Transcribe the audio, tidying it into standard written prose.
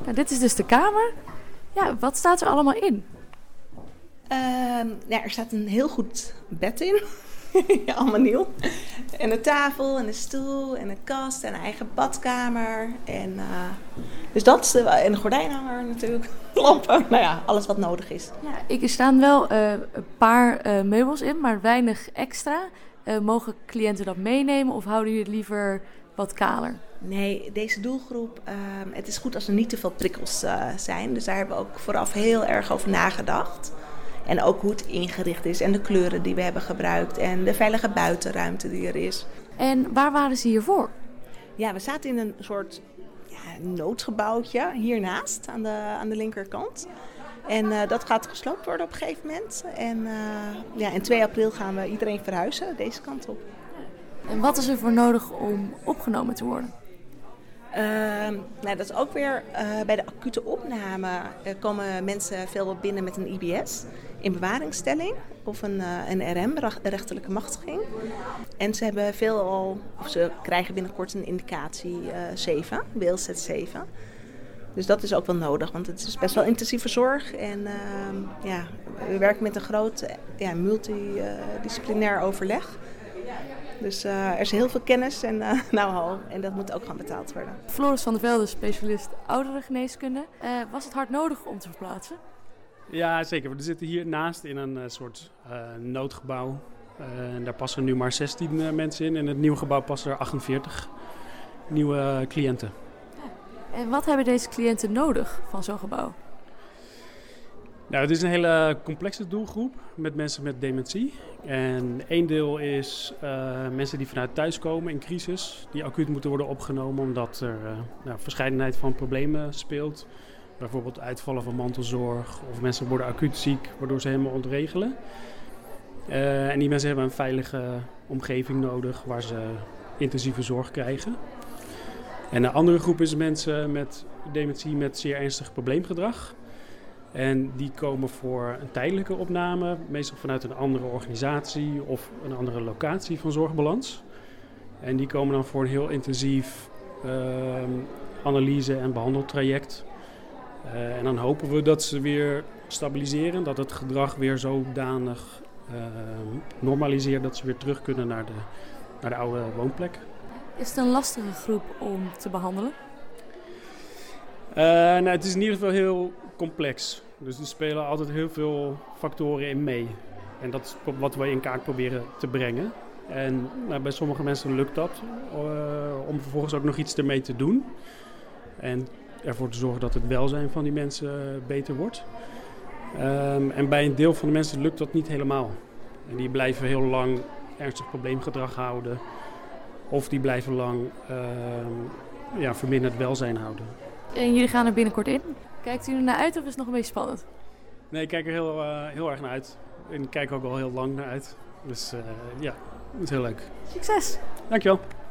Nou, dit is dus de kamer. Ja, wat staat er allemaal in? Er staat een heel goed bed in. Ja, allemaal nieuw. En een tafel en een stoel en een kast en een eigen badkamer. En, dus dat, en een gordijnhanger natuurlijk. Lampen, nou ja, alles wat nodig is. Ja, er staan wel een paar meubels in, maar weinig extra. Mogen cliënten dat meenemen of houden jullie het liever wat kaler? Nee, deze doelgroep, het is goed als er niet te veel prikkels zijn. Dus daar hebben we ook vooraf heel erg over nagedacht. En ook hoe het ingericht is en de kleuren die we hebben gebruikt en de veilige buitenruimte die er is. En waar waren ze hiervoor? Ja, we zaten in een soort noodgebouwtje hiernaast aan de linkerkant. En dat gaat gesloopt worden op een gegeven moment. En in 2 april gaan we iedereen verhuizen deze kant op. En wat is er voor nodig om opgenomen te worden? Dat is ook weer bij de acute opname komen mensen veel binnen met een IBS in bewaringstelling of een RM, rechterlijke machtiging. En ze krijgen binnenkort een indicatie 7, WLZ 7. Dus dat is ook wel nodig, want het is best wel intensieve zorg. En we werken met een groot multidisciplinair overleg. Dus er is heel veel kennis en know-how en dat moet ook gaan betaald worden. Floris van der Velde, specialist ouderengeneeskunde. Was het hard nodig om te verplaatsen? Ja, zeker. We zitten hier naast in een soort noodgebouw. En daar passen nu maar 16 mensen in. In het nieuwe gebouw passen er 48 nieuwe cliënten. Ja. En wat hebben deze cliënten nodig van zo'n gebouw? Nou, het is een hele complexe doelgroep met mensen met dementie. En één deel is mensen die vanuit thuis komen in crisis, die acuut moeten worden opgenomen omdat er verscheidenheid van problemen speelt. Bijvoorbeeld uitvallen van mantelzorg of mensen worden acuut ziek, waardoor ze helemaal ontregelen. En die mensen hebben een veilige omgeving nodig waar ze intensieve zorg krijgen. En een andere groep is mensen met dementie met zeer ernstig probleemgedrag. En die komen voor een tijdelijke opname, meestal vanuit een andere organisatie of een andere locatie van Zorgbalans. En die komen dan voor een heel intensief analyse- en behandeltraject. En dan hopen we dat ze weer stabiliseren, dat het gedrag weer zodanig normaliseert dat ze weer terug kunnen naar de oude woonplek. Is het een lastige groep om te behandelen? Het is in ieder geval heel complex. Dus er spelen altijd heel veel factoren in mee. En dat is wat we in kaart proberen te brengen. En bij sommige mensen lukt dat om vervolgens ook nog iets ermee te doen. En ervoor te zorgen dat het welzijn van die mensen beter wordt. En bij een deel van de mensen lukt dat niet helemaal. En die blijven heel lang ernstig probleemgedrag houden. Of die blijven lang verminderd welzijn houden. En jullie gaan er binnenkort in. Kijkt u er naar uit of is het nog een beetje spannend? Nee, ik kijk er heel erg naar uit. En ik kijk ook al heel lang naar uit. Dus het is heel leuk. Succes! Dankjewel.